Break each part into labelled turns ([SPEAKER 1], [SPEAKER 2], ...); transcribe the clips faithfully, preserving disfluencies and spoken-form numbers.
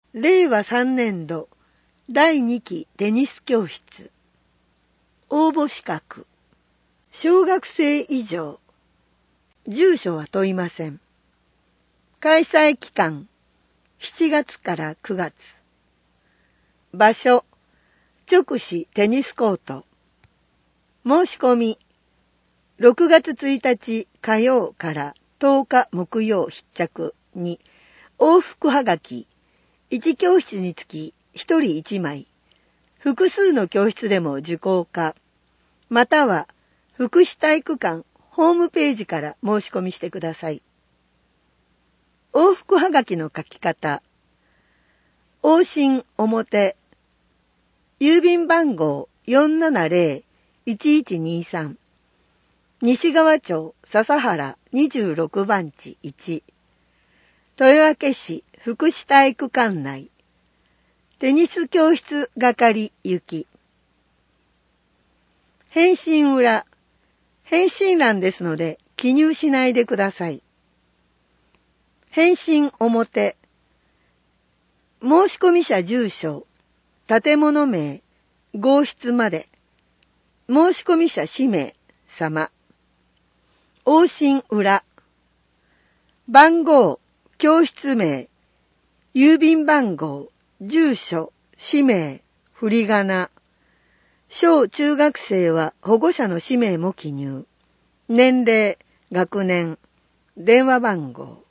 [SPEAKER 1] れいわさんねんどだいにきテニス教室。応募資格。小学生以上。住所は問いません。開催期間しちがつからくがつ。場所直市テニスコート。申し込みろくがつついたち火曜からとおか木曜必着に往復はがきいち教室につきひとりいちまい、複数の教室でも受講可、または福祉体育館ホームページから申し込みしてください。往復はがきの書き方。往診表、郵便番号 よんななぜろいちいちにさん、西川町笹原にじゅうろくばんちいち、豊明市福祉体育館内、テニス教室係行き。返信裏、返信欄ですので記入しないでください。返信表、申込者住所、建物名、号室まで、申込者氏名、様。往診裏、番号、教室名、郵便番号、住所、氏名、振り仮名。小中学生は保護者の氏名も記入。年齢、学年、電話番号。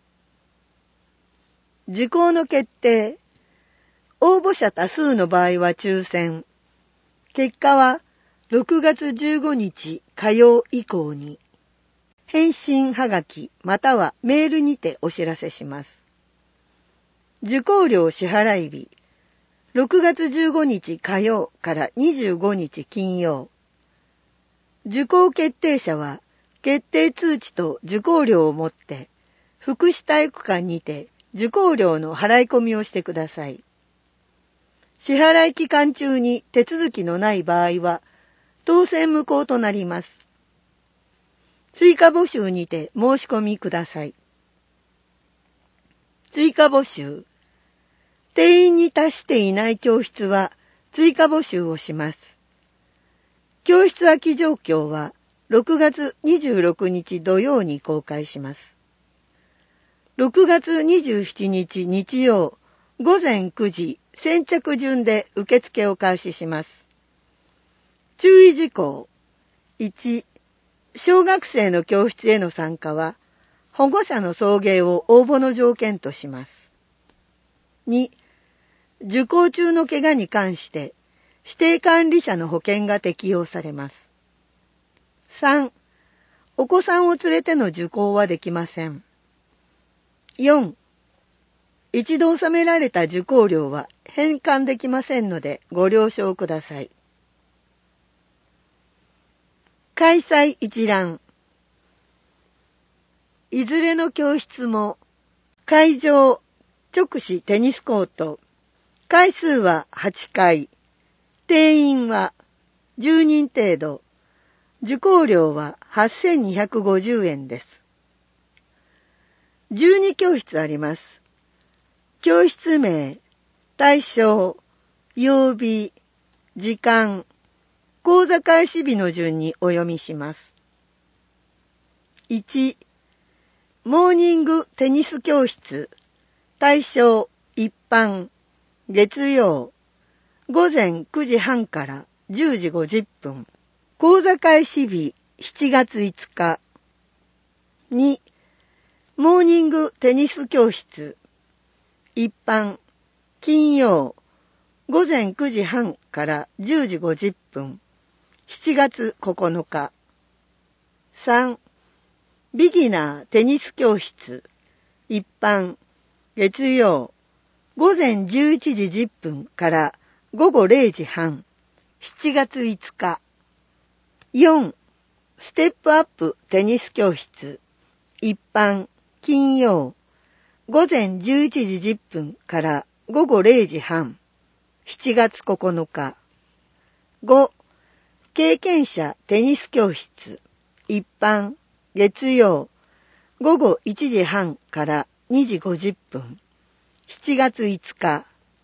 [SPEAKER 1] 受講の決定。応募者多数の場合は抽選。結果はろくがつじゅうごにち火曜以降に。返信はがきまたはメールにてお知らせします。受講料支払い日。ろくがつじゅうごにち火曜からにじゅうごにち金曜。受講決定者は決定通知と受講料を持って福祉体育館にて受講料の払い込みをしてください。支払い期間中に手続きのない場合は当選無効となります。追加募集にて申し込みください。追加募集。定員に達していない教室は追加募集をします。教室空き状況はろくがつにじゅうろくにち土曜に公開します。ろくがつにじゅうしちにち日曜ごぜんくじ先着順で受付を開始します。注意事項。いち、小学生の教室への参加は保護者の送迎を応募の条件とします。に、受講中の怪我に関して指定管理者の保険が適用されます。さん、お子さんを連れての受講はできません。よん、一度納められた受講料は返還できませんのでご了承ください。開催一覧。いずれの教室も会場直市テニスコート、回数ははちかい、定員はじゅうにん程度、受講料ははっせんにひゃくごじゅうえんです。じゅうにきょうしつあります。教室名、対象、曜日、時間、講座開始日の順にお読みします。いち、モーニングテニス教室、対象、一般、月曜、ごぜんくじはんからじゅうじごじゅっぷん、講座開始日しちがついつか。に、モーニングテニス教室、一般、金曜、ごぜんくじはんからじゅうじごじゅっぷん、しちがつここのか。さん、ビギナーテニス教室、一般、月曜、ごぜんじゅういちじじゅっぷんからごごれいじはん、しちがついつか。よん、ステップアップテニス教室、一般、金曜、ごぜんじゅういちじじゅっぷんからごごれいじはん、しちがつここのか。ご、経験者テニス教室、一般、月曜、ごごいちじはんからにじごじゅっぷん、しちがついつか。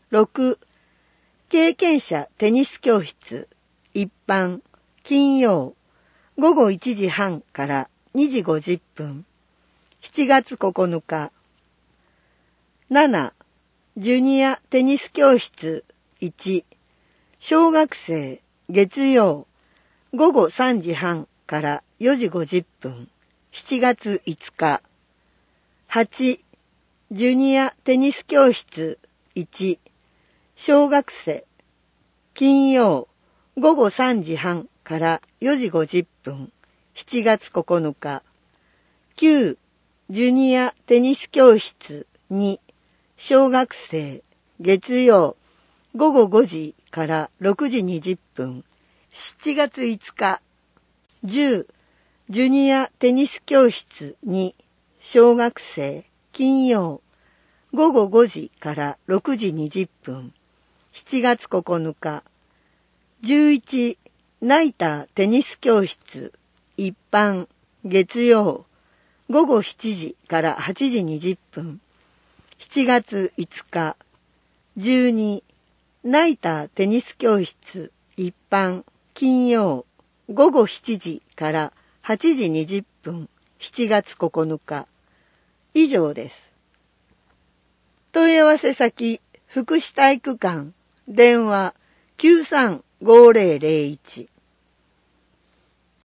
[SPEAKER 1] ろく、経験者テニス教室、一般、金曜、ごごいちじはんからにじごじゅっぷん、しちがつここのか。なな、ジュニアテニス教室、いち、小学生、月曜、ごごさんじはんからよじごじゅっぷん、しちがついつか。はち、ジュニアテニス教室、いち、小学生、金曜、ごごさんじはんからよじごじゅっぷん、しちがつここのか。きゅう、ジュニアテニス教室、に、小学生、月曜、ごごごじからろくじにじゅっぷん、しちがついつか。じゅう、ジュニアテニス教室、に、小学生、金曜、ごごごじからろくじにじゅっぷん、しちがつここのか。じゅういち、ナイターテニス教室、一般、月曜、ごごしちじからはちじにじゅっぷん、しちがついつか。じゅうに、ナイターテニス教室、一般、金曜、ごごしちじからはちじにじゅっぷん、しちがつここのか。以上です。問い合わせ先、福祉体育館、電話きゅうさんごーぜろぜろいち。